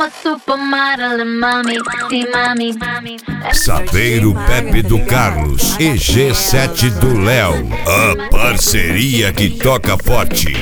I'm a supermodel and mommy, see mommy. Saveiro Pepe do Carlos e G7 do Léo. A parceria que toca forte.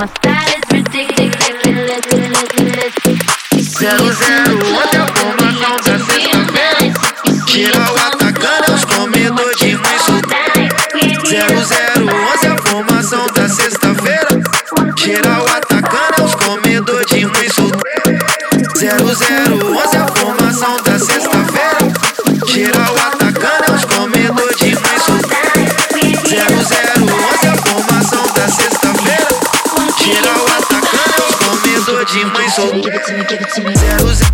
008 a formação da sexta-feira. Geral atacando os comedores de mãe solteira. 0011 a formação da sexta-feira. Geral atacando os comedores de mãe solteira. 0011 a formação da sexta-feira. Geral atacando os comedores de mãe solteira. 0011 a formação da sexta-feira. Geral atacando os comedores de mãe solteira. 00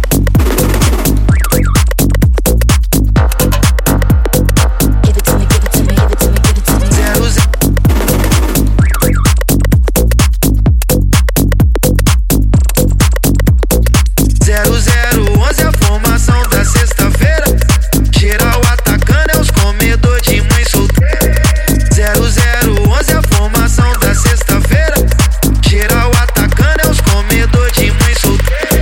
0011 a formação da sexta-feira. Geral atacando é os comedores de mãe solteira. 0011 a formação da sexta-feira. Geral atacando é os comedores de mãe solteira.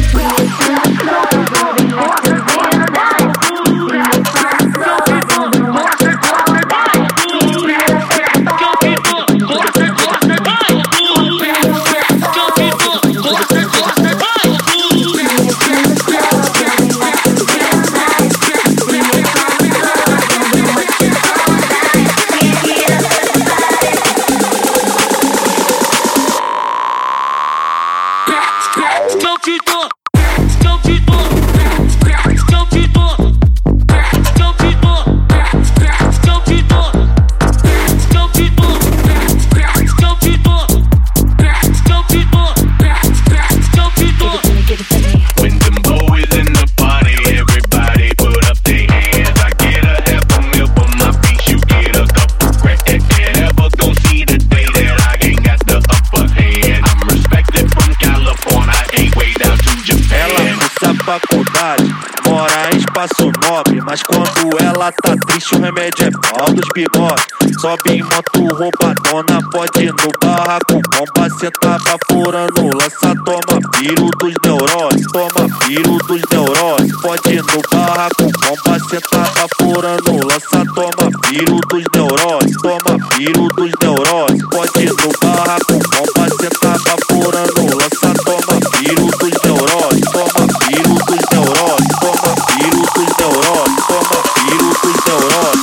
Faculdade, mora em espaço nobre, mas quando ela tá triste o remédio é pau dos bigodes. Sobe em moto roubadona, pode ir no barraco, bomba, senta baforando, lança, toma piro dos neuroses, toma piro dos neuroses. Pode ir no barraco, bomba, senta baforando, lança, toma piro dos neuroses, toma piro dos neuroses. Pode ir no barraco, bomba, senta baforando, lança, toma piro dos neuroses, toma piro dos neuroses, toma piro dos neuroses, toma piro dos neuroses.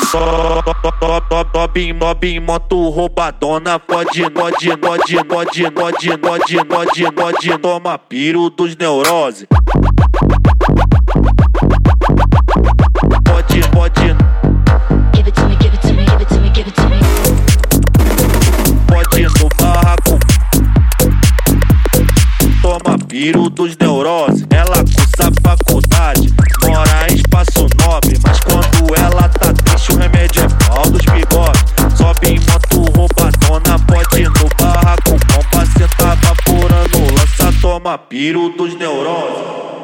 Sobe em moto roubadona, pode, toma piro dos neuroses. Pode. Give it to me, give it to me, give it to me, give it to me. Pode no barraco, toma piro dos neuroses. Ela cursa faculdade, mora em espaço nobre, mas quando ela tá triste o remédio é pau dos bigodes. Sobe em moto roubadona, pode ir no barraco, bomba, senta baforando, lança, toma piro dos neuroses.